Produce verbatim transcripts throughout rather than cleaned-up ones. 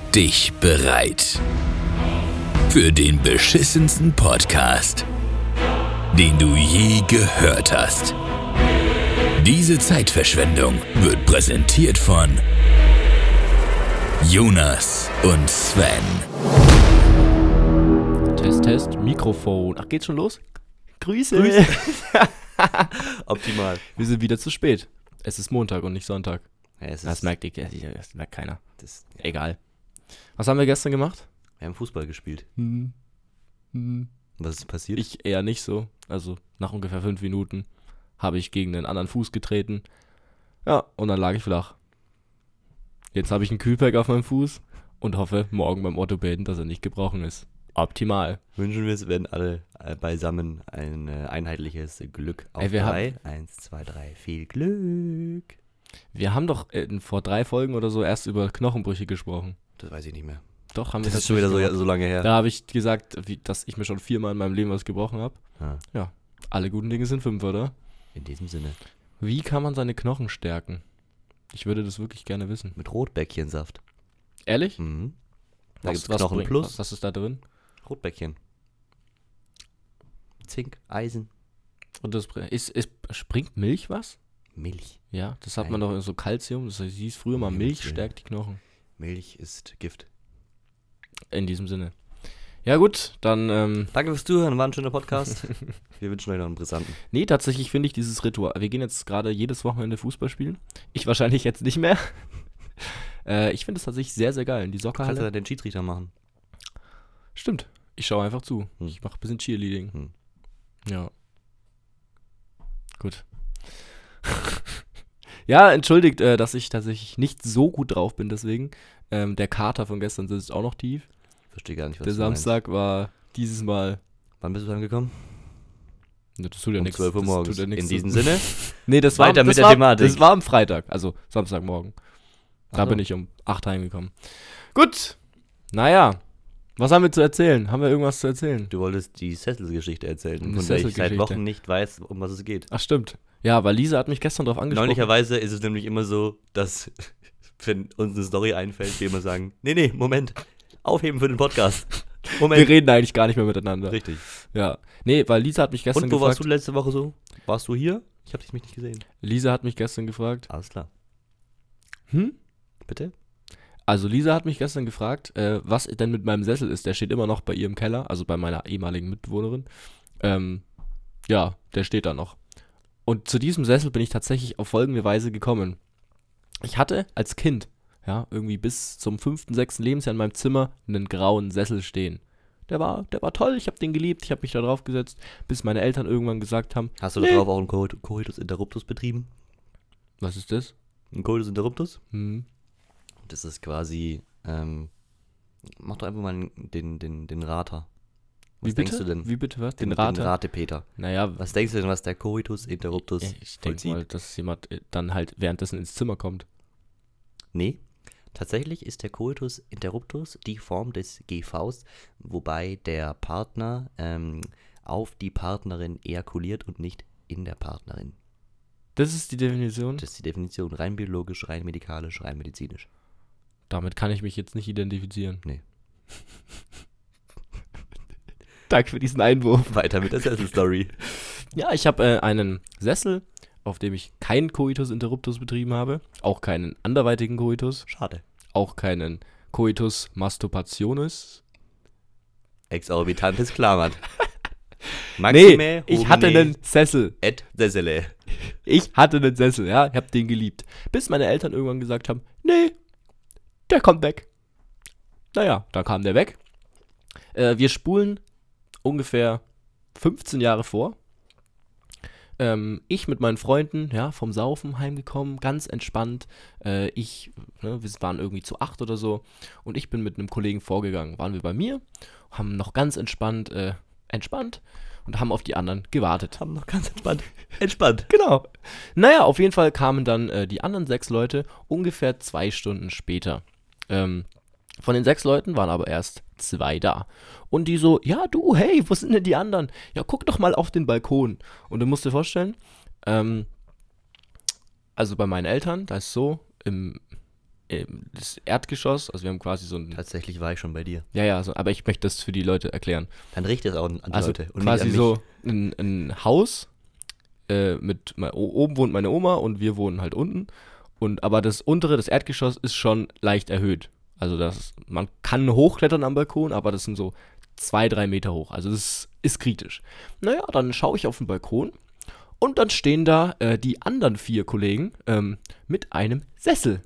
dich bereit für den beschissensten Podcast, den du je gehört hast. Diese Zeitverschwendung wird präsentiert von Jonas und Sven. Test, Test, Mikrofon. Ach, geht's schon los? Grüße. Grüße. Optimal. Wir sind wieder zu spät. Es ist Montag und nicht Sonntag. Ja, es Das ist, merkt, ich, das merkt keiner. das, Egal. Was haben wir gestern gemacht? wir haben Fußball gespielt. Hm. Hm. Was ist passiert? Ich eher nicht so. Also nach ungefähr fünf Minuten habe ich gegen einen anderen Fuß getreten. Ja, und dann lag ich flach. Jetzt habe ich einen Kühlpack auf meinem Fuß und hoffe morgen beim Orthopäden, dass er nicht gebrochen ist. Optimal. Wünschen wir es, werden alle äh, beisammen ein äh, einheitliches Glück auf Ey, wir drei. Eins, zwei, drei. Viel Glück. Wir haben doch äh, vor drei Folgen oder so erst über Knochenbrüche gesprochen. Das weiß ich nicht mehr. Doch, haben wir Das ist schon wieder so, gemacht. so lange her. Da habe ich gesagt, wie, dass ich mir schon viermal in meinem Leben was gebrochen habe. Ah, Ja, alle guten Dinge sind fünf, oder? in diesem Sinne. Wie kann man seine Knochen stärken? Ich würde das wirklich gerne wissen. Mit Rotbäckchensaft. Ehrlich? Mhm. Da Was- gibt es was Knochen bringt- Plus. Was, was ist da drin? Rotbäckchen. Zink, Eisen, Und das br- ist, ist, springt Milch was? Milch. Ja, das hat Nein. man doch in so Calcium. Das hieß früher mal, Um Milch Himmels Willen. stärkt die Knochen. Milch ist Gift. In diesem Sinne. Ja gut, dann, ähm, Danke fürs Zuhören, war ein schöner Podcast. Wir wünschen euch noch einen brisanten. nee, tatsächlich finde ich dieses Ritual, wir gehen jetzt gerade jedes Wochenende Fußball spielen. Ich wahrscheinlich jetzt nicht mehr. äh, ich finde es tatsächlich sehr, sehr geil. In die Kannst du Soccerhalle. da den Schiedsrichter machen? Stimmt. Ich schaue einfach zu. Hm. Ich mache ein bisschen Cheerleading. Hm. Ja. Gut. Ja, entschuldigt, äh, dass ich tatsächlich nicht so gut drauf bin, deswegen. Ähm, der Kater von gestern sitzt auch noch tief. Verstehe gar nicht, was Der du meinst. Samstag war dieses Mal. Wann bist du angekommen? Das tut ja Um nichts. zwölf Uhr das morgens. tut ja nichts In zu- diesem Sinne, Nee, das war, Weiter das mit der war, Thematik. Das war am Freitag, also Samstagmorgen. Da Ach so. bin ich um acht heimgekommen. Gut. Naja. Was haben wir zu erzählen? Haben wir irgendwas zu erzählen? du wolltest die Sessel-Geschichte erzählen, Eine von der ich seit Sesselgeschichte. Wochen nicht weiß, um was es geht. Ach, stimmt. Ja, weil Lisa hat mich gestern drauf angesprochen. Neulicherweise ist es nämlich immer so, dass, wenn uns eine Story einfällt, wir immer sagen, nee, nee, Moment, aufheben für den Podcast. Moment. Wir reden eigentlich gar nicht mehr miteinander. Richtig. Ja. Nee, weil Lisa hat mich gestern Und wo gefragt. warst du letzte Woche so? Warst du hier? Ich habe dich nicht gesehen. Lisa hat mich gestern gefragt. Alles klar. Hm? Bitte? Also Lisa hat mich gestern gefragt, äh, was denn mit meinem Sessel ist. Der steht immer noch bei ihr im Keller, also bei meiner ehemaligen Mitbewohnerin. Ähm, ja, der steht da noch. Und zu diesem Sessel bin ich tatsächlich auf folgende Weise gekommen. Ich hatte als Kind, ja, irgendwie bis zum fünften, sechsten Lebensjahr in meinem Zimmer einen grauen Sessel stehen. Der war, der war toll, ich habe den geliebt, ich habe mich da drauf gesetzt, bis meine Eltern irgendwann gesagt haben, Hast du Nee. da drauf auch einen Co- Coitus Interruptus betrieben? was ist das? Ein Coitus Interruptus? Hm. Das ist quasi, ähm, mach doch einfach mal den, den, den Rater. Was Wie denkst bitte? du denn? Wie bitte was? Den, Den Rater? Den Ratepeter. Naja, Was denkst du denn, was der Coitus Interruptus ich denke vollzieht? mal, dass jemand äh, dann halt währenddessen ins Zimmer kommt. Nee, tatsächlich ist der Coitus Interruptus die Form des G Vs, wobei der Partner ähm, auf die Partnerin ejakuliert und nicht in der Partnerin. Das ist die Definition. Das ist die Definition, rein biologisch, rein medikalisch, rein medizinisch. Damit kann ich mich jetzt nicht identifizieren. Nee. Danke für diesen Einwurf. Weiter mit der Sessel-Story. Ja, ich habe äh, einen Sessel, auf dem ich keinen Coitus Interruptus betrieben habe, auch keinen anderweitigen Coitus, Schade. auch keinen Coitus Masturbationis. Exorbitantes Klammern. Nee, ich hatte einen Sessel. Et Sessele. Ich hatte einen Sessel, ja, ich habe den geliebt. Bis meine Eltern irgendwann gesagt haben, nee, der kommt weg. Naja, da kam der weg. Äh, wir spulen ungefähr fünfzehn Jahre vor. Ähm, ich mit meinen Freunden, ja, vom Saufen heimgekommen, ganz entspannt. Äh, ich, ne, wir waren irgendwie zu acht oder so. Und ich bin mit einem Kollegen vorgegangen. Waren wir bei mir, haben noch ganz entspannt, äh, entspannt und haben auf die anderen gewartet. Haben noch ganz entspannt. Entspannt. Genau. Naja, auf jeden Fall kamen dann äh, die anderen sechs Leute ungefähr zwei Stunden später. Ähm, von den sechs Leuten waren aber erst zwei da. Und die so, ja du, hey, wo sind denn die anderen? Ja, guck doch mal auf den Balkon. Und du musst dir vorstellen, ähm, also bei meinen Eltern, da ist so, im ähm, das Erdgeschoss, also wir haben quasi so ein, Tatsächlich war ich schon bei dir. ja, ja, so, aber ich möchte das für die Leute erklären. Dann richte es auch an die Also Leute. Und quasi nicht an mich. so ein, ein Haus, äh, mit, me- o- oben wohnt meine Oma und wir wohnen halt unten. Und aber das untere, das Erdgeschoss ist schon leicht erhöht. Also das, man kann hochklettern am Balkon, aber das sind so zwei, drei Meter hoch. Also das ist, ist kritisch. Naja, dann schaue ich auf den Balkon und dann stehen da äh, die anderen vier Kollegen ähm, mit einem Sessel.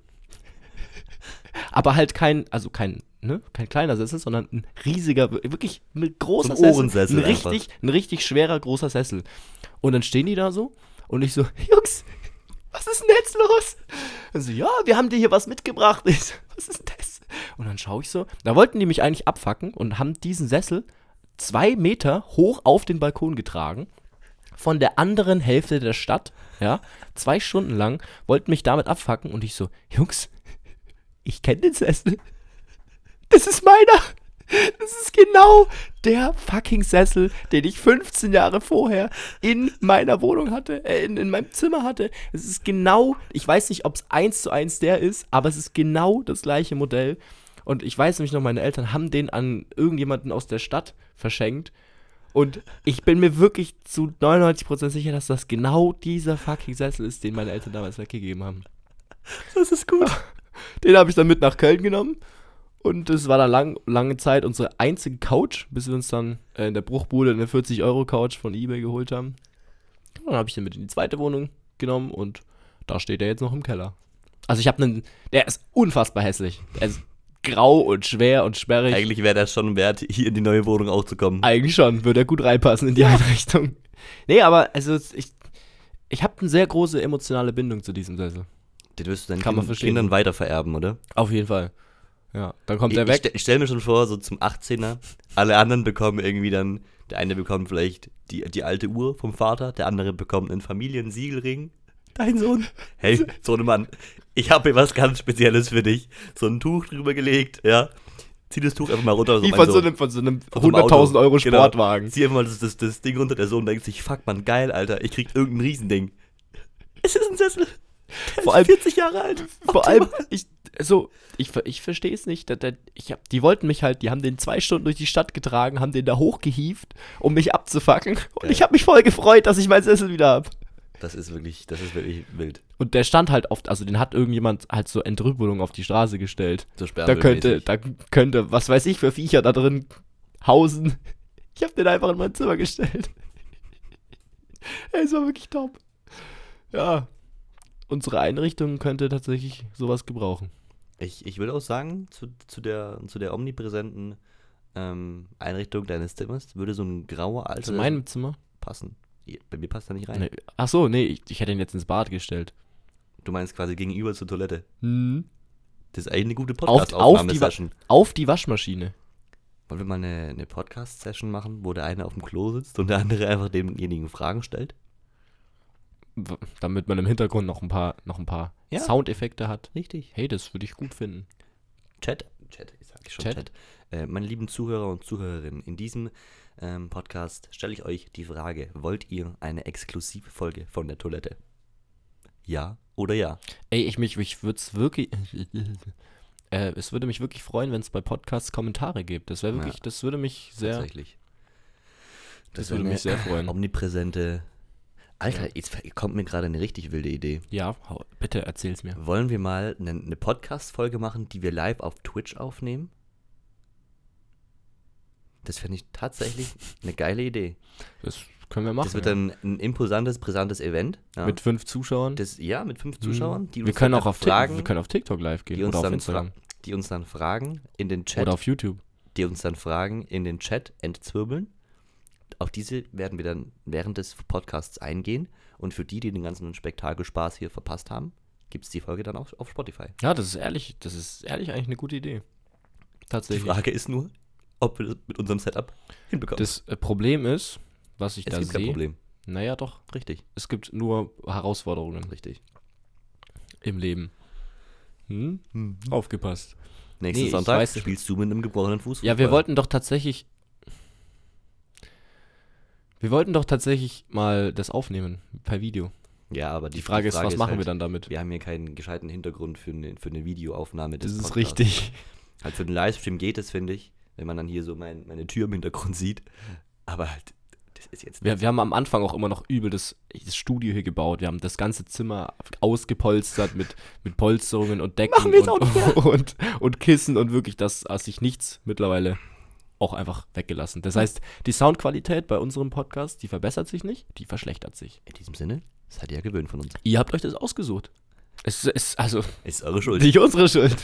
Aber halt kein, also kein, ne, kein kleiner Sessel, sondern ein riesiger, wirklich ein großer So ein Sessel. Ohrensessel Ein einfach. richtig, ein richtig schwerer, großer Sessel. Und dann stehen die da so und ich so, Jungs, was ist denn jetzt los? Und so, ja, wir haben dir hier was mitgebracht. Ich so, was ist denn das? Und dann schaue ich so, da wollten die mich eigentlich abfacken und haben diesen Sessel zwei Meter hoch auf den Balkon getragen. Von der anderen Hälfte der Stadt, ja, zwei Stunden lang, wollten mich damit abfacken und ich so, Jungs, ich kenne den Sessel. Das ist meiner. Das ist genau der fucking Sessel, den ich fünfzehn Jahre vorher in meiner Wohnung hatte, äh, in, in meinem Zimmer hatte. Es ist genau, ich weiß nicht, ob es eins zu eins der ist, aber es ist genau das gleiche Modell. Und ich weiß nämlich noch, meine Eltern haben den an irgendjemanden aus der Stadt verschenkt. Und ich bin mir wirklich zu neunundneunzig Prozent sicher, dass das genau dieser fucking Sessel ist, den meine Eltern damals weggegeben haben. Das ist gut. Den habe ich dann mit nach Köln genommen. Und das war dann lang, lange Zeit unsere einzige Couch, bis wir uns dann äh, in der Bruchbude eine vierzig Euro Couch von eBay geholt haben. Und dann habe ich den mit in die zweite Wohnung genommen und da steht er jetzt noch im Keller. Also ich habe einen, der ist unfassbar hässlich. Der ist grau und schwer und sperrig. Eigentlich wäre das schon wert, hier in die neue Wohnung auch zu kommen. Eigentlich schon, würde er gut reinpassen in die Einrichtung. Nee, aber also ich, ich habe eine sehr große emotionale Bindung zu diesem Sessel. Den wirst du deinen Kann man kind, verstehen. Kindern weitervererben, oder? Auf jeden Fall. Ja, dann kommt Ich, er ich, weg. stell- ich stelle mir schon vor, so zum achtzehner, alle anderen bekommen irgendwie dann, der eine bekommt vielleicht die, die alte Uhr vom Vater, der andere bekommt einen Familiensiegelring. Dein Sohn. Hey, Sohnemann, ich habe hier was ganz Spezielles für dich. So ein Tuch drüber gelegt, ja. Zieh das Tuch einfach mal runter. Wie mein von so Sohn. einem, von so einem Von so einem hunderttausend Auto. Euro Genau. Sportwagen. Zieh einfach mal das, das, das Ding runter, der Sohn denkt sich, fuck man, geil, Alter, ich krieg irgendein Riesending. Es ist ein Sessel. Der Vor ist allem- vierzig Jahre alt. Vor allem, ich, so, ich, ver- ich verstehe es nicht. Da, da, ich hab, die wollten mich halt, die haben den zwei Stunden durch die Stadt getragen, haben den da hochgehievt, um mich abzufacken. Und Geil. ich habe mich voll gefreut, dass ich meinen Sessel wieder habe. Das ist wirklich, das ist wirklich wild. Und der stand halt oft, also den hat irgendjemand halt so Entrüppelung auf die Straße gestellt. So Da könnte, da könnte, was weiß ich, für Viecher da drin hausen. Ich habe den einfach in mein Zimmer gestellt. Ey, es war wirklich top. Ja, unsere Einrichtung könnte tatsächlich sowas gebrauchen. Ich, ich würde auch sagen, zu, zu, der, zu der omnipräsenten ähm, Einrichtung deines Zimmers würde so ein grauer alter Zu meinem Zimmer? passen. Bei mir passt er nicht rein. Nee. Ach so, nee, ich, ich hätte ihn jetzt ins Bad gestellt. Du meinst quasi gegenüber zur Toilette. Hm. Das ist eigentlich eine gute Auf, auf, die, Wa- Podcast-Aufnahmesession. auf die Waschmaschine. Wollen wir mal eine, eine Podcast-Session machen, wo der eine auf dem Klo sitzt und der andere einfach demjenigen Fragen stellt? W- Damit man im Hintergrund noch ein paar, noch ein paar Ja. Soundeffekte hat. Richtig. Hey, das würde ich gut finden. Chat, Chat, ich sag schon Chat? Chat. Äh, meine lieben Zuhörer und Zuhörerinnen, in diesem ähm, Podcast stelle ich euch die Frage, wollt ihr eine exklusive Folge von der Toilette? Ja oder ja? Ey, ich mich, ich würde es wirklich, äh, es würde mich wirklich freuen, wenn es bei Podcasts Kommentare gibt. Das wäre wirklich, Ja. das würde mich sehr, Tatsächlich. das wär würde eine mich sehr freuen. Omnipräsente. Alter, Ja. jetzt kommt mir gerade eine richtig wilde Idee. Ja, hau- bitte erzähl's mir. Wollen wir mal eine, eine Podcast-Folge machen, die wir live auf Twitch aufnehmen? Das fände ich tatsächlich eine geile Idee. Das können wir machen. Das wird ja. dann ein imposantes, brisantes Event. Ja. Mit fünf Zuschauern. das, ja, mit fünf Mhm. Zuschauern, die uns wir können dann auch auf fragen, TikTok, wir können auf TikTok live gehen die uns, oder auf dann Instagram fra- die uns dann fragen in den Chat, oder auf YouTube. die uns dann Fragen in den Chat entzwirbeln. Auf diese werden wir dann während des Podcasts eingehen. Und für die, die den ganzen Spektakelspaß hier verpasst haben, gibt es die Folge dann auch auf Spotify. Ja, das ist ehrlich, das ist ehrlich eigentlich eine gute Idee. Die Tatsächlich. Frage ist nur, ob wir das mit unserem Setup hinbekommen. Das äh, Problem ist, was ich es da gibt kein sehe. Problem. Naja, doch. Richtig, Es gibt nur Herausforderungen richtig. im Leben. Hm? Aufgepasst. Nächsten Nee, ich Sonntag weiß nicht. spielst du mit einem gebrochenen Fuß. Ja, wir Fußball. wollten doch tatsächlich. Wir wollten doch tatsächlich mal das aufnehmen per Video. Ja, aber die, Die Frage ist, was machen halt, wir dann damit? Wir haben hier keinen gescheiten Hintergrund für eine, für eine Videoaufnahme des Das ist Podcasts. richtig. Halt für den Livestream geht es, finde ich, wenn man dann hier so mein, meine Tür im Hintergrund sieht. Aber halt, das ist jetzt Wir, wir haben am Anfang auch immer noch übel das, das Studio hier gebaut. Wir haben das ganze Zimmer ausgepolstert mit, mit Polsterungen und Decken Machen wir jetzt und, auch nicht mehr. und, und Kissen und wirklich, das hat sich nichts mittlerweile auch einfach weggelassen. Das heißt, die Soundqualität bei unserem Podcast, die verbessert sich nicht, die verschlechtert sich. in diesem Sinne, seid ihr ja gewöhnt von uns. Ihr habt euch das ausgesucht. Es ist also Ist eure Schuld. nicht unsere Schuld.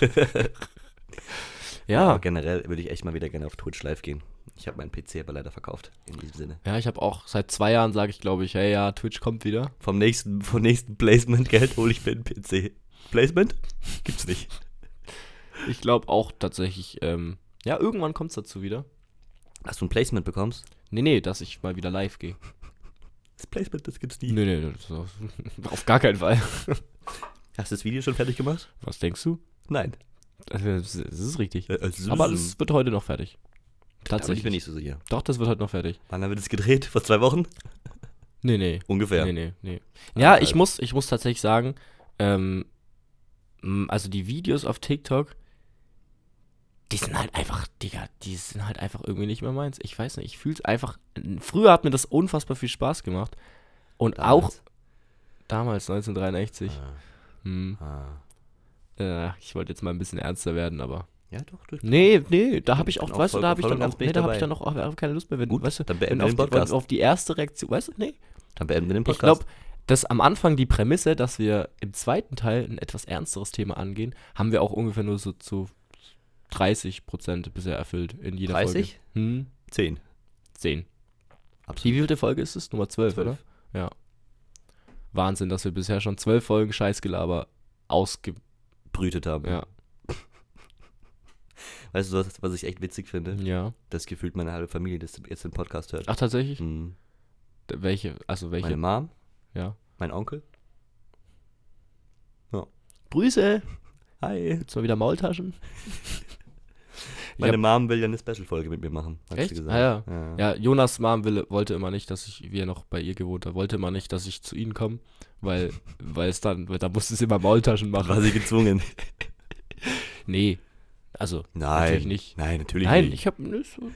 Ja, aber Ja, generell würde ich echt mal wieder gerne auf Twitch live gehen. Ich habe meinen P C aber leider verkauft, in diesem Sinne. ja, ich habe auch seit zwei Jahren, sage ich, glaube ich, hey, ja, Twitch kommt wieder. Vom nächsten, vom nächsten Placement-Geld hole ich mir einen P C. Placement? Gibt's nicht. Ich glaube auch tatsächlich, ähm, ja, irgendwann kommt es dazu wieder. Dass du ein Placement bekommst? Nee, nee, dass ich mal wieder live gehe. Das Placement, das gibt's nie. Nee, nee, das auf, auf gar keinen Fall. Hast du das Video schon fertig gemacht? Was denkst du? Nein. Das ist, das ist richtig. Äh, also Aber das wird heute noch fertig. Da bin ich Tatsächlich. mir nicht so sicher. Doch, das wird heute noch fertig. Wann haben wir das gedreht? Vor zwei Wochen? Nee, nee. Ungefähr. Nee, nee, nee. Ja, Ah, ich halt. muss, ich muss tatsächlich sagen, ähm, m, also die Videos auf TikTok, die sind halt einfach, Digga, die sind halt einfach irgendwie nicht mehr meins. Ich weiß nicht, ich fühl's einfach, früher hat mir das unfassbar viel Spaß gemacht. Und auch Damals. damals, neunzehnhundertdreiundachtzig. Ah, Hm, ah. äh, ich wollte jetzt mal ein bisschen ernster werden, aber. Ja, doch. Du, Nee, nee, da habe ich Ich auch, bin auch weißt du, voll- da habe ich voll dann und ganz auch, bin nee, ich da habe ich dabei. dann auch auch keine Lust mehr, wenn, Gut, weißt du, dann wenn beenden auf wir den die, wenn Podcast. auf die erste Reaktion, weißt du, nee. Dann beenden wir den Ich Podcast. glaube, dass am Anfang die Prämisse, dass wir im zweiten Teil ein etwas ernsteres Thema angehen, haben wir auch ungefähr nur so zu dreißig Prozent bisher erfüllt in jeder dreißig? Folge. Hm, zehn. zehn. Absolut. Wie wievielte Folge ist es? Nummer zwölf, Zwölf. oder? Ja. Wahnsinn, dass wir bisher schon zwölf Folgen Scheißgelaber ausge... Brütet haben. Ja. Weißt du, was, was ich echt witzig finde? Ja. Das gefühlt meine halbe Familie, das jetzt den Podcast hört. Ach, tatsächlich? Mhm. D- Welche? Also welche? Meine Mom, Ja. mein Onkel. Grüße! Hi. Gibt's mal wieder Maultaschen? Ich Meine hab- Mom will ja eine Special-Folge mit mir machen. Hat Echt? sie gesagt. Ah, ja. ja. Ja, Jonas Mom will, wollte immer nicht, dass ich, wie er noch bei ihr gewohnt hat, wollte immer nicht, dass ich zu ihnen komme, weil, weil es dann, weil da musste sie immer Maultaschen War machen. sie gezwungen? Nee, also Nein. natürlich nicht. Nein, natürlich Nein, nicht. ich hab, ne, so,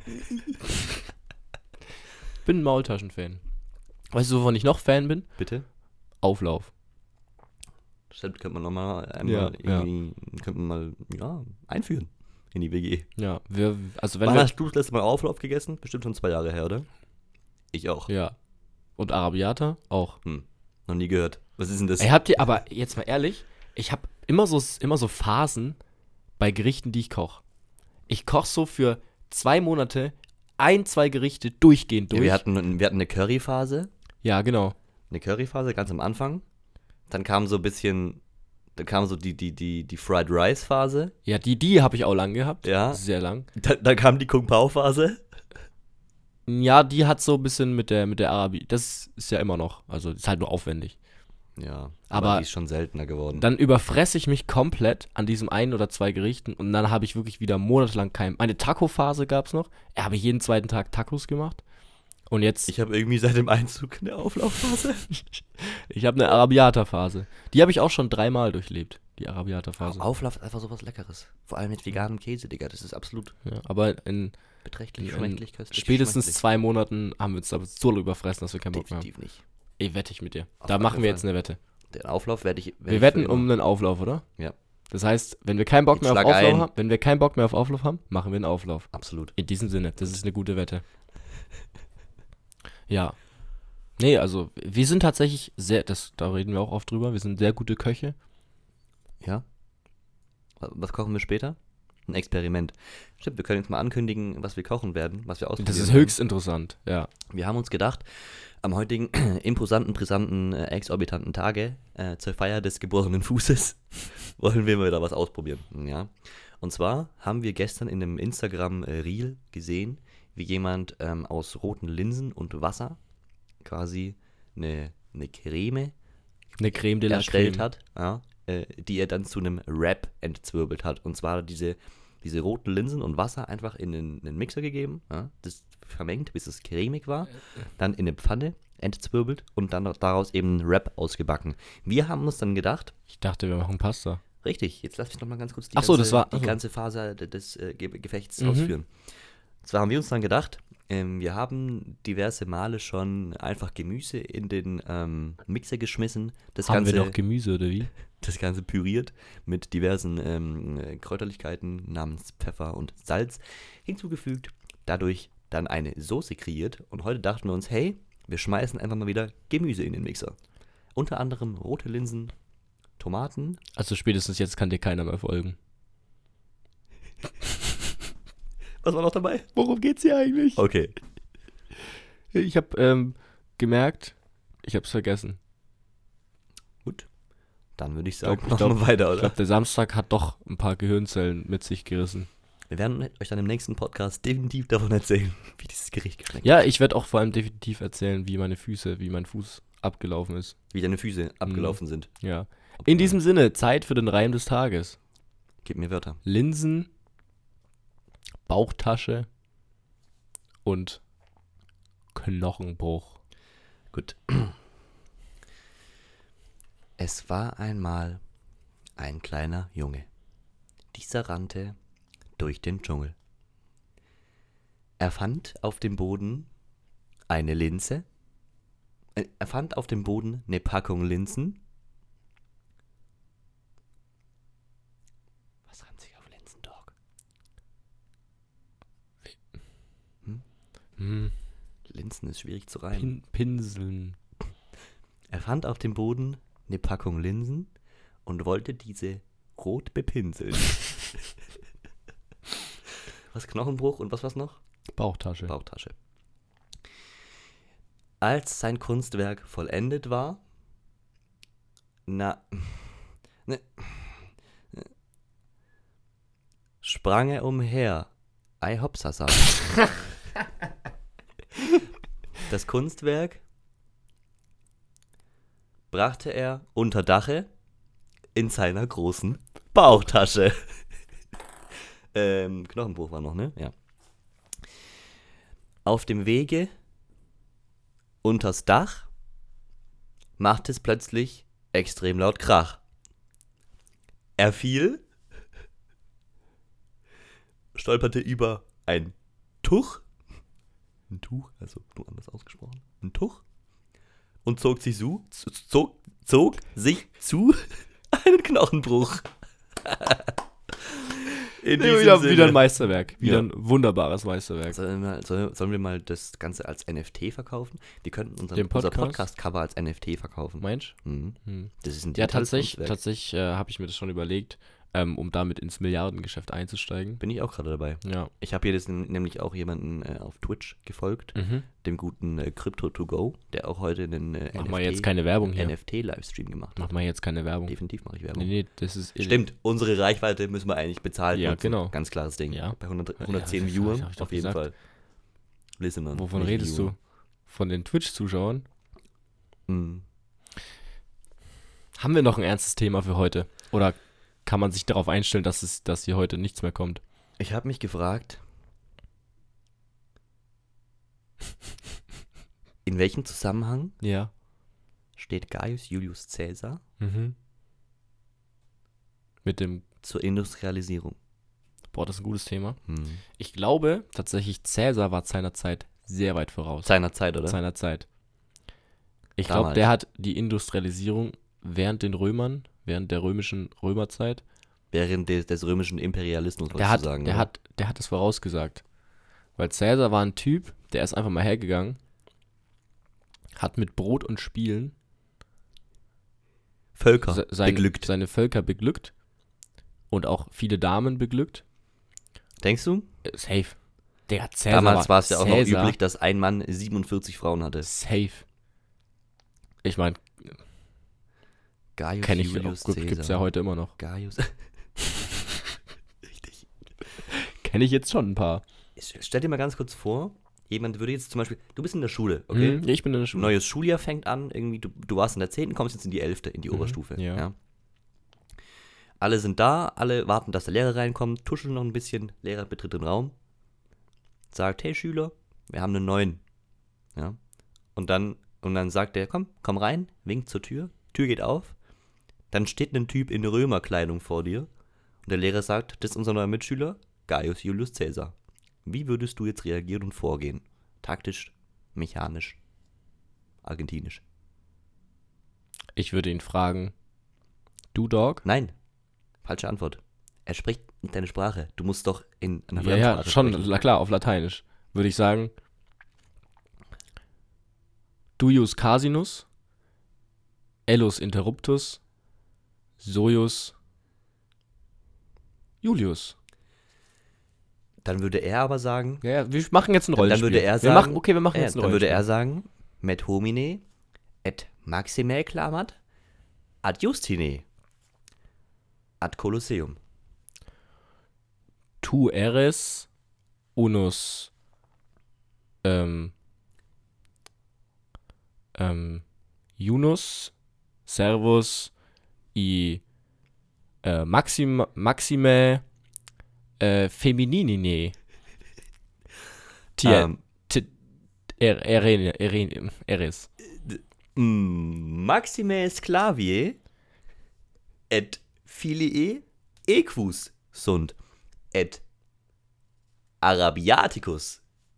bin ein Maultaschen-Fan. Weißt du, wovon ich noch Fan bin? Bitte? Auflauf. Stimmt, könnte man nochmal einmal Ja, ja. irgendwie, könnte man mal, ja, einführen in die W G. Ja, wir, also wenn Wann wir, hast du das letzte Mal Auflauf gegessen? Bestimmt schon zwei Jahre her, oder? Ich auch. ja, und Arabiata auch. Hm. Noch nie gehört. Was ist denn das? Ey, habt ihr, aber jetzt mal ehrlich, ich habe immer so, immer so Phasen bei Gerichten, die ich koche. Ich koche so für zwei Monate ein, zwei Gerichte durchgehend Ja, durch. wir, hatten, wir hatten eine Curryphase. Ja, genau. Eine Curryphase ganz am Anfang. Dann kam so ein bisschen, dann kam so die, die, die, die Fried Rice Phase. Ja, die, die habe ich auch lang gehabt. Ja. Sehr lang. Dann, dann kam die Kung Pao Phase. Ja, die hat so ein bisschen mit der, mit der Arabi. Das ist ja immer noch. Also, ist halt nur aufwendig. Ja, Aber aber die ist schon seltener geworden. Dann überfresse ich mich komplett an diesem ein oder zwei Gerichten und dann habe ich wirklich wieder monatelang kein. Meine Taco-Phase gab es noch. Da habe ich jeden zweiten Tag Tacos gemacht. Und jetzt. ich habe irgendwie seit dem Einzug eine Auflaufphase. Ich habe eine Arabiata-Phase. Die habe ich auch schon dreimal durchlebt, die Arabiata-Phase. Auflauf ist einfach sowas Leckeres. Vor allem mit veganem Käse, Digga. Das ist absolut Ja, aber in, beträchtlich, in, schmecklich, in köstlich. spätestens schmecklich. zwei Monaten haben wir uns aber so überfressen, dass wir keinen Bock mehr haben. Definitiv nicht. Ey, wette ich mit dir. Auf Da gar machen keinen wir jetzt Fall. eine Wette. Den Auflauf werde ich. werd Wir ich wetten für immer- um einen Auflauf, oder? Ja. Das heißt, wenn wir keinen Bock Jetzt mehr auf schlag Auflauf ein. haben, wenn wir keinen Bock mehr auf Auflauf haben, machen wir einen Auflauf. Absolut. In diesem Sinne, das ist eine gute Wette. Ja. Nee, also wir sind tatsächlich sehr, das, da reden wir auch oft drüber, wir sind sehr gute Köche. Ja. Was, was kochen wir später? Ein Experiment. Stimmt, wir können jetzt mal ankündigen, was wir kochen werden, was wir ausprobieren Das ist werden. höchst interessant, ja. Wir haben uns gedacht, am heutigen imposanten, brisanten, äh, exorbitanten Tage äh, zur Feier des geborenen Fußes wollen wir mal wieder was ausprobieren. Ja. Und zwar haben wir gestern in einem Instagram-Reel gesehen, wie jemand ähm, aus roten Linsen und Wasser quasi eine, eine Creme Eine Creme de la erstellt Creme. hat, ja, äh, die er dann zu einem Wrap entzwirbelt hat. Und zwar diese, diese roten Linsen und Wasser einfach in einen, einen Mixer gegeben, ja, das vermengt, bis es cremig war, dann in eine Pfanne entzwirbelt und dann daraus eben einen Wrap ausgebacken. Wir haben uns dann gedacht, Ich dachte, wir machen Pasta. richtig, jetzt lass mich noch mal ganz kurz die, Ach so, ganze, das war- die achso. ganze Phase de- des äh, Ge Gefechts Mhm. ausführen. Zwar haben wir uns dann gedacht, ähm, wir haben diverse Male schon einfach Gemüse in den ähm, Mixer geschmissen, das Haben Ganze, wir noch Gemüse oder wie? das Ganze püriert mit diversen ähm, äh, Kräuterlichkeiten namens Pfeffer und Salz hinzugefügt, dadurch dann eine Soße kreiert und heute dachten wir uns, hey, wir schmeißen einfach mal wieder Gemüse in den Mixer. Unter anderem rote Linsen, Tomaten. Also spätestens jetzt kann dir keiner mehr folgen. Was war noch dabei? Worum geht's hier eigentlich? Okay. Ich habe ähm, gemerkt, ich habe es vergessen. Gut. Dann würde ich sagen, glaub- ich machen wir glaub- weiter, Ich oder? glaube, der Samstag hat doch ein paar Gehirnzellen mit sich gerissen. Wir werden euch dann im nächsten Podcast definitiv davon erzählen, wie dieses Gericht geschmeckt hat. Ja, ich werde auch vor allem definitiv erzählen, wie meine Füße, wie mein Fuß abgelaufen ist. Wie deine Füße abgelaufen sind. Ja. In diesem Sinne, Zeit für den Reim des Tages. Gib mir Wörter. Linsen, Bauchtasche und Knochenbruch. Gut. Es war einmal ein kleiner Junge. Dieser rannte durch den Dschungel. Er fand auf dem Boden eine Linse. äh, Er fand auf dem Boden eine Packung Linsen. Was reimt sich auf Linsen, Dog? Hm, Linsen ist schwierig zu reimen. Pin Pinseln. Er fand auf dem Boden eine Packung Linsen und wollte diese rot bepinseln. Was, Knochenbruch und was war's noch? Bauchtasche. Bauchtasche. Als sein Kunstwerk vollendet war, na, ne, ne, sprang er umher. Ei hopsasa. Das Kunstwerk brachte er unter Dache in seiner großen Bauchtasche. ähm, Knochenbruch war noch, ne? Ja. Auf dem Wege unters Dach macht es plötzlich extrem laut Krach. Er fiel, stolperte über ein Tuch, ein Tuch, also nur anders ausgesprochen, ein Tuch, und zog sich zu, zog, zog sich zu einen Knochenbruch. In Nee, diesem wieder, Sinne. wieder ein Meisterwerk. Wieder Ja. ein wunderbares Meisterwerk. Sollen wir, mal, sollen, sollen wir mal das Ganze als N F T verkaufen? Wir könnten unseren, Den unser Podcast? Podcast-Cover als N F T verkaufen. Meinst Mhm. du? Hm. Das ist ein Ja, digitales tatsächlich, Kunstwerk. tatsächlich äh, habe ich mir das schon überlegt, ähm, um damit ins Milliardengeschäft einzusteigen. Bin ich auch gerade dabei. Ja. Ich habe hier das n- nämlich auch jemanden äh, auf Twitch gefolgt, Mhm. dem guten äh, Crypto to go, der auch heute einen äh, Mach N F T, mal jetzt keine Werbung hier. N F T-Livestream gemacht Mach hat. mal jetzt keine Werbung. Definitiv mache ich Werbung. Nee, nee, das ist... Stimmt, unsere Reichweite müssen wir eigentlich bezahlen. Ja, nutzen. genau. Ganz klares Ding. Ja. Bei hundert, Ja, hundertzehn hab ich- Viewern hab ich doch auf jeden gesagt. Fall. Listenern. Wovon nicht redest Viewer. du? Von den Twitch-Zuschauern? Mhm. Haben wir noch ein ernstes Thema für heute? Oder kann man sich darauf einstellen, dass es, dass hier heute nichts mehr kommt? Ich habe mich gefragt, in welchem Zusammenhang Ja. steht Gaius Julius Caesar Mhm. Mit dem... zur Industrialisierung? Boah, das ist ein gutes Thema. Hm. Ich glaube tatsächlich, Cäsar war seiner Zeit sehr weit voraus. Seiner Zeit, oder? Seiner Zeit. Ich glaube, Damals. der hat die Industrialisierung während den Römern, während der römischen Römerzeit, Während des, des römischen Imperialismus, der hat, sagen. der oder? hat, der hat es vorausgesagt. Weil Cäsar war ein Typ, der ist einfach mal hergegangen, hat mit Brot und Spielen Völker se- sein, beglückt. seine Völker beglückt und auch viele Damen beglückt. Denkst du? Äh, Safe. Der Cäsar Damals war es ja auch noch Cäsar, üblich, dass ein Mann siebenundvierzig Frauen hatte. Safe. Ich meine, Gaius kenne ich Julius auch, gut, Caesar. gibt's ja heute immer noch. Gaius. Richtig. Kenne ich jetzt schon ein paar. Stell dir mal ganz kurz vor, jemand würde jetzt zum Beispiel, du bist in der Schule, okay? Mhm, ich bin in der Schule. Neues Schuljahr fängt an, irgendwie, du, du warst in der zehnten, kommst jetzt in die elfte, in die Mhm, Oberstufe. ja. Alle sind da, alle warten, dass der Lehrer reinkommt, tuscheln noch ein bisschen, Lehrer betritt den Raum, sagt, hey Schüler, wir haben einen neuen. Ja. Und dann Und dann sagt er, komm, komm rein, winkt zur Tür, Tür geht auf. Dann steht ein Typ in Römerkleidung vor dir. Und der Lehrer sagt, das ist unser neuer Mitschüler, Gaius Julius Caesar. Wie würdest du jetzt reagieren und vorgehen? Taktisch, mechanisch, argentinisch. Ich würde ihn fragen, du Dog? Nein, falsche Antwort. Er spricht deine Sprache. Du musst doch in einer Ja, ja, Fremdsprache schon, sprechen. na klar, auf Lateinisch. Würde ich sagen, Duius Casinus, Ellus Interruptus, Sojus Julius. Dann würde er aber sagen, Ja, ja, wir machen jetzt ein Dann- Rollenspiel. dann würde er wir sagen- machen, okay, wir machen äh, jetzt ein dann würde Rollenspiel. er sagen, met homine et maxime clamat ad Justine ad Colosseum. Tu eres unus ähm, ähm, Junus servus i äh, maxim, maxime äh, femininine Tier, Ähm, t- er, erene, erene, eres. mm, maxime sclaviae et filii equus sunt et arabiaticus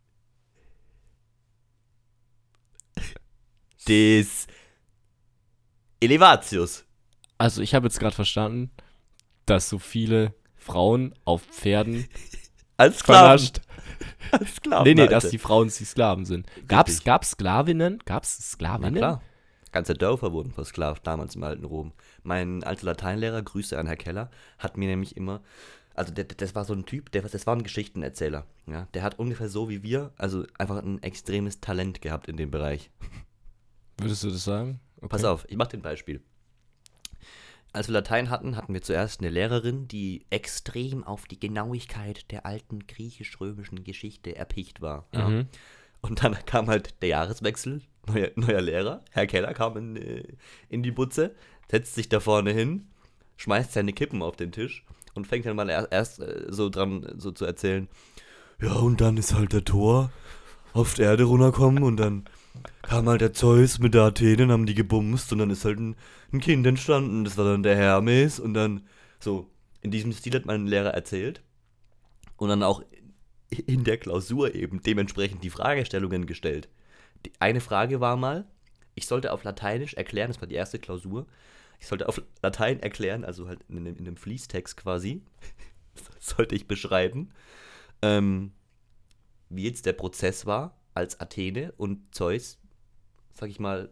des elevatius. Also ich habe jetzt gerade verstanden, dass so viele Frauen auf Pferden Als Sklaven. vernascht. Als Sklaven, Nee, nee, Alter. dass die Frauen die Sklaven sind. Gab's, Richtig. gab's Sklavinnen? Gab's Na Sklavinnen? klar. Ganze Dörfer wurden versklavt damals im alten Rom. Mein alter Lateinlehrer, Grüße an Herr Keller, hat mir nämlich immer, also der, das war so ein Typ, der, das war ein Geschichtenerzähler. Ja? Der hat ungefähr so wie wir, also einfach ein extremes Talent gehabt in dem Bereich. Würdest du das sagen? Okay. Pass auf, ich mach dir ein Beispiel. Als wir Latein hatten, hatten wir zuerst eine Lehrerin, die extrem auf die Genauigkeit der alten griechisch-römischen Geschichte erpicht war. Ja? Mhm. Und dann kam halt der Jahreswechsel, neuer, neuer Lehrer, Herr Keller kam in, äh, in die Butze, setzt sich da vorne hin, schmeißt seine Kippen auf den Tisch und fängt dann mal erst, erst äh, so dran so zu erzählen, ja und dann ist halt der Thor auf die Erde runtergekommen und dann kam halt der Zeus mit der Athene und haben die gebumst und dann ist halt ein, ein Kind entstanden, das war dann der Hermes und dann so, in diesem Stil hat mein Lehrer erzählt und dann auch in der Klausur eben dementsprechend die Fragestellungen gestellt. Die eine Frage war mal, ich sollte auf Lateinisch erklären, das war die erste Klausur, ich sollte auf Latein erklären, also halt in einem, in einem Fließtext quasi, sollte ich beschreiben, ähm, wie jetzt der Prozess war, als Athene und Zeus, sag ich mal,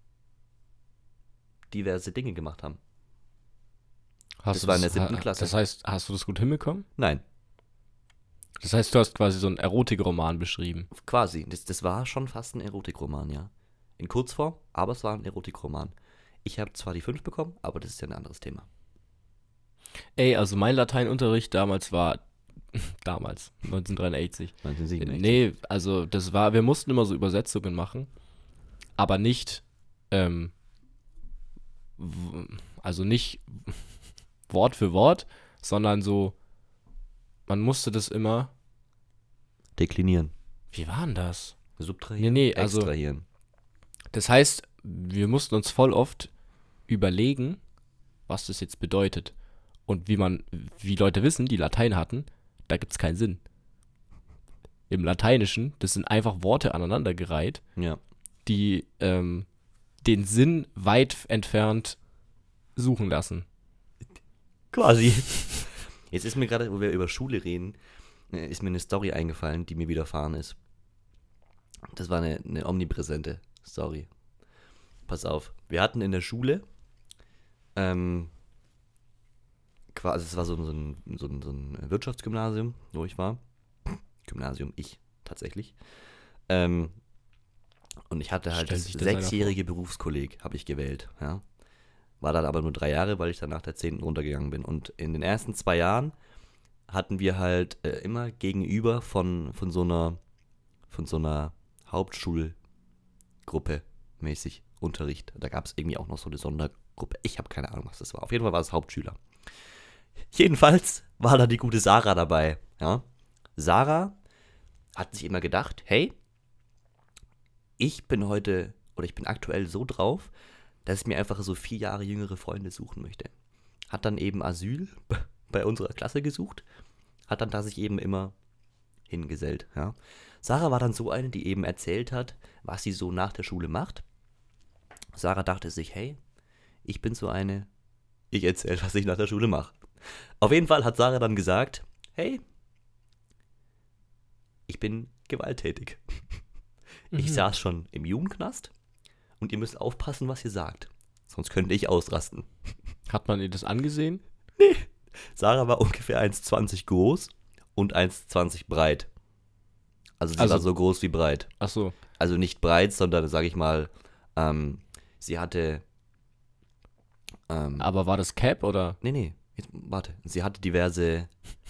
diverse Dinge gemacht haben. Hast Das du war in der siebten Klasse. Das heißt, hast du das gut hinbekommen? Nein, Das heißt, du hast quasi so einen Erotikroman beschrieben. quasi. Das, das war schon fast ein Erotikroman, ja. In Kurzform, aber es war ein Erotikroman. Ich habe zwar die fünf bekommen, aber das ist ja ein anderes Thema. Ey, also mein Lateinunterricht damals war, damals, neunzehnhundertdreiundachtzig. neunzehnhundertsiebenundachtzig. Nee, also das war, wir mussten immer so Übersetzungen machen, aber nicht, ähm, w- also nicht Wort für Wort, sondern so, man musste das immer, Deklinieren. wie war denn das? Subtrahieren. Nee, nee, also- Extrahieren. Das heißt, wir mussten uns voll oft überlegen, was das jetzt bedeutet. Und wie man, wie Leute wissen, die Latein hatten, da gibt's keinen Sinn. Im Lateinischen, das sind einfach Worte aneinandergereiht, Ja. die ähm, den Sinn weit entfernt suchen lassen. Quasi. Jetzt ist mir gerade, wo wir über Schule reden, äh, ist mir eine Story eingefallen, die mir widerfahren ist. Das war eine, eine omnipräsente Story. Pass auf. Wir hatten in der Schule, ähm, quasi, es war so, so, ein, so, ein, so ein Wirtschaftsgymnasium, wo ich war. Gymnasium, ich, tatsächlich. Ähm, und ich hatte halt Stellt das sich das einer sechsjährige Berufskolleg, habe ich gewählt, ja. War dann aber nur drei Jahre, weil ich dann nach der zehnten runtergegangen bin. Und in den ersten zwei Jahren hatten wir halt äh, immer gegenüber von, von so einer von so einer Hauptschulgruppe mäßig Unterricht. Da gab es irgendwie auch noch so eine Sondergruppe. Ich habe keine Ahnung, was das war. Auf jeden Fall war es Hauptschüler. Jedenfalls war da die gute Sarah dabei. Ja? Sarah hat sich immer gedacht, hey, ich bin heute oder ich bin aktuell so drauf, dass ich mir einfach so vier Jahre jüngere Freunde suchen möchte. Hat dann eben Asyl bei unserer Klasse gesucht, hat dann da sich eben immer hingesellt. Ja. Sarah war dann so eine, die eben erzählt hat, was sie so nach der Schule macht. Sarah dachte sich, hey, ich bin so eine, ich erzähle, was ich nach der Schule mache. Auf jeden Fall hat Sarah dann gesagt, hey, ich bin gewalttätig. Ich Mhm. saß schon im Jugendknast und ihr müsst aufpassen, was ihr sagt. Sonst könnte ich ausrasten. Hat man ihr das angesehen? Sarah war ungefähr eins Komma zwanzig groß und eins Komma zwanzig breit. Also sie Also- war so groß wie breit. Ach so. Also nicht breit, sondern, sage ich mal, ähm, sie hatte, ähm, Aber war das Cap oder? nee, nee, jetzt, warte. Sie hatte diverse,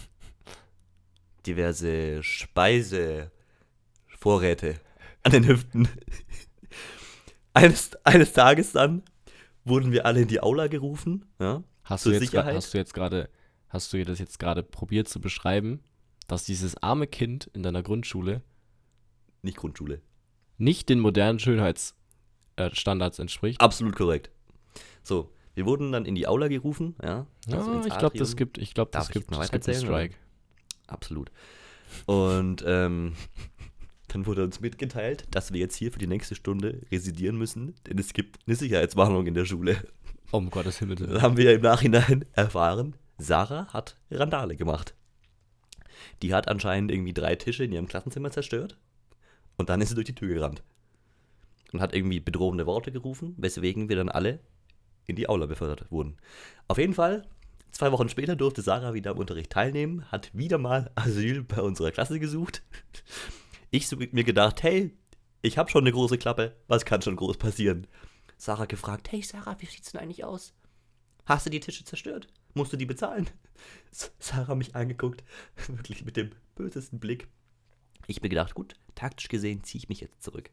diverse Speisevorräte an den Hüften. Eines, eines Tages dann wurden wir alle in die Aula gerufen, ja, Hast zur du jetzt gra- Sicherheit. hast du jetzt gerade hast du das jetzt gerade probiert zu beschreiben, dass dieses arme Kind in deiner Grundschule Nicht Grundschule. nicht den modernen Schönheitsstandards entspricht? Absolut korrekt. So, wir wurden dann in die Aula gerufen, ja. also Ja, ins ich glaube, das Atrium. gibt, ich glaube, das Darf ich gibt, jetzt mal das gibt einen weitererzählen, Strike. Absolut. Und ähm, dann wurde uns mitgeteilt, dass wir jetzt hier für die nächste Stunde residieren müssen, denn es gibt eine Sicherheitswarnung in der Schule. Um Gottes Himmel. Dann haben wir im Nachhinein erfahren, Sarah hat Randale gemacht. Die hat anscheinend irgendwie drei Tische in ihrem Klassenzimmer zerstört und dann ist sie durch die Tür gerannt. Und hat irgendwie bedrohende Worte gerufen, weswegen wir dann alle in die Aula befördert wurden. Auf jeden Fall, zwei Wochen später durfte Sarah wieder am Unterricht teilnehmen, hat wieder mal Asyl bei unserer Klasse gesucht. Ich so mit mir gedacht, hey, ich habe schon eine große Klappe, was kann schon groß passieren? Sarah gefragt, hey Sarah, wie sieht's denn eigentlich aus? Hast du die Tische zerstört? Musst du die bezahlen? S- Sarah mich angeguckt, wirklich mit dem bösesten Blick. Ich mir gedacht, gut, taktisch gesehen ziehe ich mich jetzt zurück.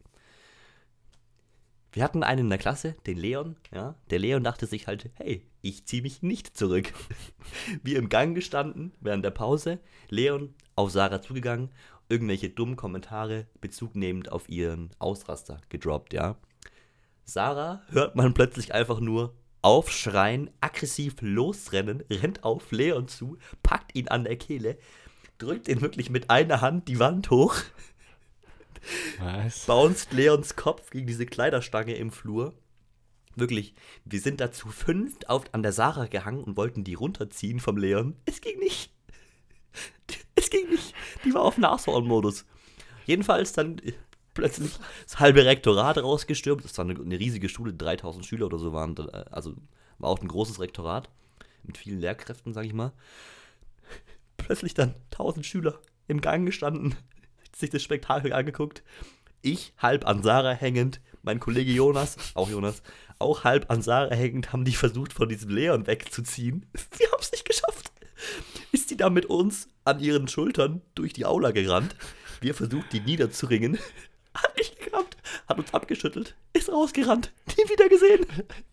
Wir hatten einen in der Klasse, den Leon, ja. Der Leon dachte sich halt, hey, ich ziehe mich nicht zurück. Wir im Gang gestanden, während der Pause, Leon auf Sarah zugegangen, irgendwelche dummen Kommentare Bezug nehmend auf ihren Ausraster gedroppt, ja. Sarah hört man plötzlich einfach nur aufschreien, aggressiv losrennen, rennt auf Leon zu, packt ihn an der Kehle, drückt ihn wirklich mit einer Hand die Wand hoch, Was? bounced Leons Kopf gegen diese Kleiderstange im Flur. Wirklich, wir sind da zu fünft auf, an der Sarah gehangen und wollten die runterziehen vom Leon. Es ging nicht. Es ging nicht. Die war auf Nashorn-Modus. Jedenfalls dann äh, plötzlich das halbe Rektorat rausgestürmt. Das war eine, eine riesige Schule, dreitausend Schüler oder so waren. da, Also war auch ein großes Rektorat mit vielen Lehrkräften, sag ich mal. Plötzlich dann tausend Schüler im Gang gestanden, sich das Spektakel angeguckt. Ich halb an Sarah hängend, mein Kollege Jonas, auch Jonas, auch halb an Sarah hängend, haben die versucht, von diesem Leon wegzuziehen. Wir haben es nicht geschafft. Ist die da mit uns an ihren Schultern durch die Aula gerannt. Wir versucht, die niederzuringen. Hat nicht geklappt. Hat uns abgeschüttelt. Ist rausgerannt. Nie wieder gesehen.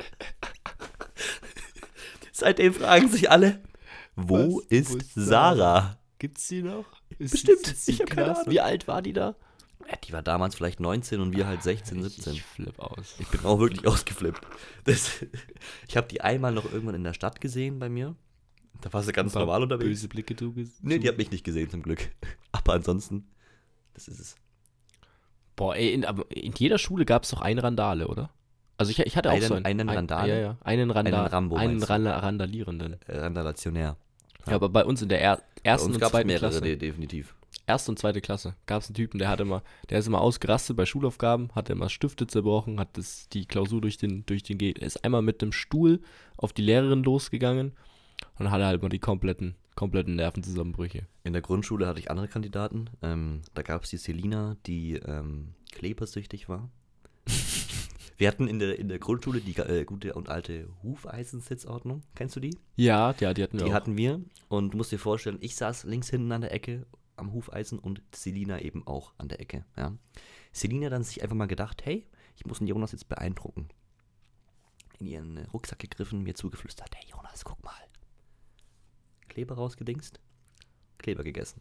Seitdem fragen sich alle, wo Was? ist, Wo ist Sarah? Gibt's die noch? Ist Bestimmt. sie- ist sie Ich hab keine Knast? Ahnung. Wie alt war die da? Ja, die war damals vielleicht neunzehn und wir halt sechzehn, siebzehn. Ich flipp aus. Ich bin auch wirklich ausgeflippt. Das, ich habe die einmal noch irgendwann in der Stadt gesehen bei mir. Da war sie ganz War normal unterwegs. Böse Blicke, du ges- Nee, die zu- hat mich nicht gesehen zum Glück. Aber ansonsten, das ist es. Boah, ey, in, aber in jeder Schule gab es doch eine Randale, oder? Also ich, ich hatte auch Einen- so einen. einen ein- Randale? Ja, ja, einen, Randa, Einen Rambo, einen meinst du? Randa, Randalierenden. Äh, Randalationär. Ja, aber bei uns in der er, Bei ersten uns und gab es zweiten mehrere, Klasse. de definitiv. Erste und zweite Klasse gab es einen Typen, der hat immer, der ist immer ausgerastet bei Schulaufgaben, hat immer Stifte zerbrochen, hat das, die Klausur durch den, durch den Ge ist einmal mit dem Stuhl auf die Lehrerin losgegangen und dann hat er halt mal die kompletten, kompletten Nervenzusammenbrüche. In der Grundschule hatte ich andere Kandidaten. Ähm, da gab es die Selina, die ähm, klebersüchtig war. Wir hatten in der, in der Grundschule die äh, gute und alte Hufeisensitzordnung. Kennst du die? Ja, ja, die hatten wir Die auch. hatten wir. Und du musst dir vorstellen, ich saß links hinten an der Ecke am Hufeisen und Selina eben auch an der Ecke. Ja. Selina dann sich einfach mal gedacht, hey, ich muss den Jonas jetzt beeindrucken. In ihren Rucksack gegriffen, mir zugeflüstert, hey Jonas, guck mal. Kleber rausgedingst, Kleber gegessen.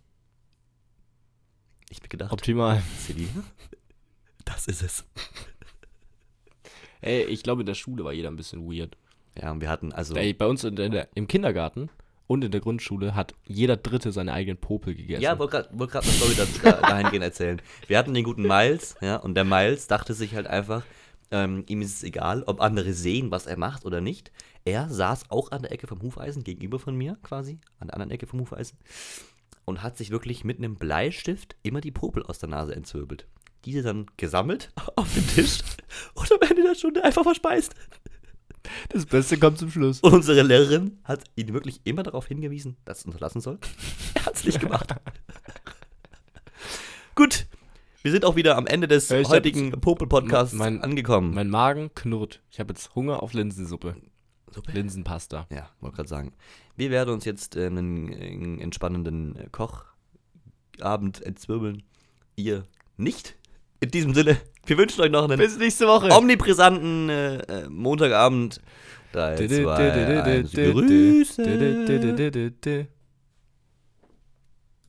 Ich mir gedacht, Optimal. Selina, das ist es. Ey, ich glaube, in der Schule war jeder ein bisschen weird. Ja, und wir hatten also... Ey, bei uns in der, in der, im Kindergarten und in der Grundschule hat jeder Dritte seine eigenen Popel gegessen. Ja, wollte gerade wollt eine Story da, da, dahingehend erzählen. Wir hatten den guten Miles, ja, und der Miles dachte sich halt einfach, ähm, ihm ist es egal, ob andere sehen, was er macht oder nicht. Er saß auch an der Ecke vom Hufeisen, gegenüber von mir quasi, an der anderen Ecke vom Hufeisen, und hat sich wirklich mit einem Bleistift immer die Popel aus der Nase entzwirbelt. Diese dann gesammelt auf den Tisch und am Ende der Stunde einfach verspeist. Das Beste kommt zum Schluss. Und unsere Lehrerin hat ihn wirklich immer darauf hingewiesen, dass er es unterlassen soll. Er hat es nicht gemacht. Gut, wir sind auch wieder am Ende des Ja, ich heutigen hab- Popel-Podcasts mein- angekommen. Mein Magen knurrt. Ich habe jetzt Hunger auf Linsensuppe. Suppe? Linsenpasta. Ja, wollte gerade sagen. Wir werden uns jetzt äh, einen, einen entspannenden äh, Kochabend entzwirbeln. Ihr nicht. In diesem Sinne, wir wünschen euch noch einen Bis nächste Woche. omnibrisanten äh, äh, Montagabend. drei, zwei, eins, Grüße.